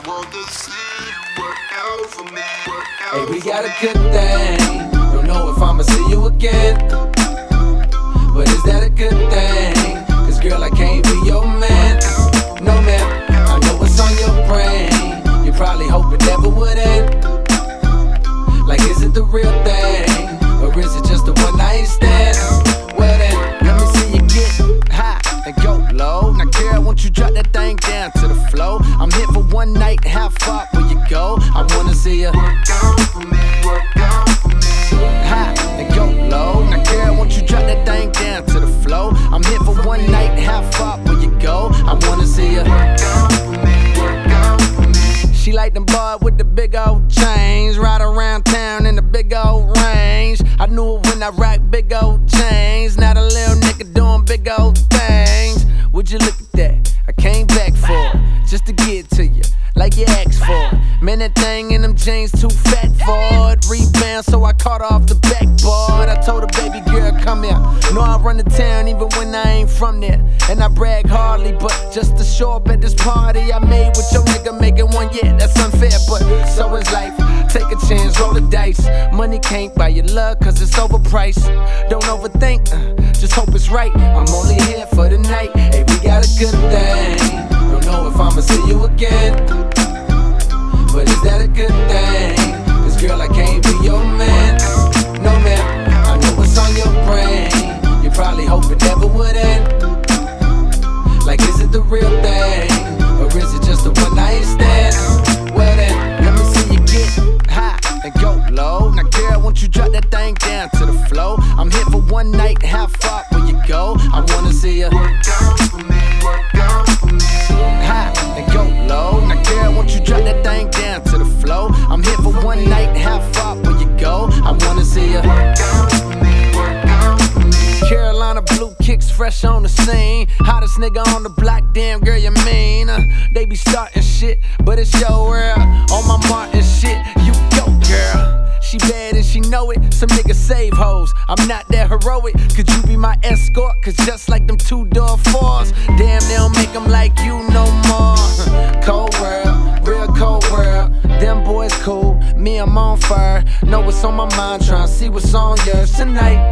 want to see you work out for me. Hey, we got a good thing. Don't know if I'ma see you again, but is that a good thing? Cause girl, I can't be your man. No man, I know what's on your brain. You probably hope it never would end. Like, is it the real thing, or is it just a one night stand? Well then, let me see you get high and go low. Now girl, won't you drop that thing down to the floor? I'm here for one night, how far will you go? I wanna see you Work out for me, work out for me. high and go low. Now girl, won't you drop that thing down to the floor? I'm here for one night, how far will you go? I wanna see you Work out for me, work out for me. She like them boys with the big old chains, ride around town in the big old range. I knew it when I rock big old chains. Now the little nigga doing big old things. Would you look at that? I came back for it, just to get to you, like you asked for it. Man, that thing in them jeans too fat for it. Rebound, so I caught off the backboard. I told her, baby girl, come here. Know I run the town even when I ain't from there. And I brag hardly, but just to show up at this party I made with your nigga making one, yeah, that's unfair, but so is life. Take a chance, roll the dice. Money can't buy your love, cause it's overpriced. Don't overthink, just hope it's right. I'm only here for the night. Hey, we got a good thing. Don't know if I'ma see you again, but is that a good thing? Cause girl, I can't be your man. No man, I know what's on your brain. You probably hope it never would end. Like, is it the real thing, or is it just a one night stand? Well then, let me see you get high and go low. Now girl, won't you drop that thing down to the floor? I'm here for one night, how far will you go? I wanna see you Work out for me, work out for me. high and go low. Now girl, won't you drop that thing down to the floor? I'm here for one night, how far will you go? I wanna see you Work out for me, work out for me. Carolina blue kicks fresh on the scene. Hottest nigga on the block, damn girl, you mean? They be starting shit, but it's your world. On my Martin shit, you go, girl. She bad and she know it. Some niggas save hoes. I'm not that heroic. Could you be my escort? Cause just like them two-door fours, damn, they don't make them like you no more. Cold world, real cold world. Them boys cool, me, I'm on fire. Know what's on my mind, tryna see what's on yours tonight.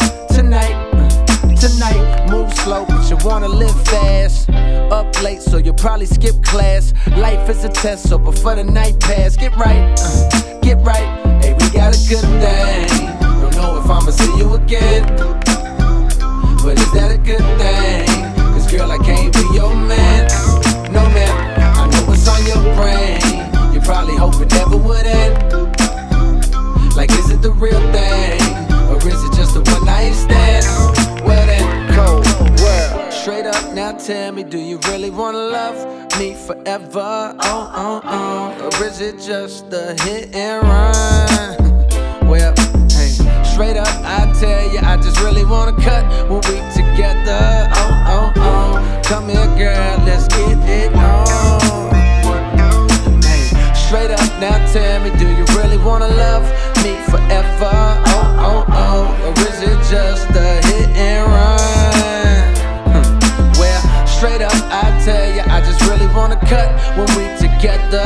Tonight, move slow, but you wanna live fast. Up late, so you'll probably skip class. Life is a test, so before the night pass, get right, get right. Hey, we got a good thing. Don't know if I'ma see you again, but is that a good thing? Cause girl, I can't be your man. No man, I know what's on your brain. You probably hope it never would end. Like, is it the real thing, or is it just a one night stand? Well then, cold world. Straight up, now tell me, do you really wanna love me forever? Or is it just a hit and run? Well, hey, straight up, I tell you, I just really wanna cut when we together. Come here, girl, let's get it on. Hey, straight up, now tell me, do you really wanna love me forever? Or is it just a hit and run? Well, straight up, I tell you, I just really wanna cut when we together.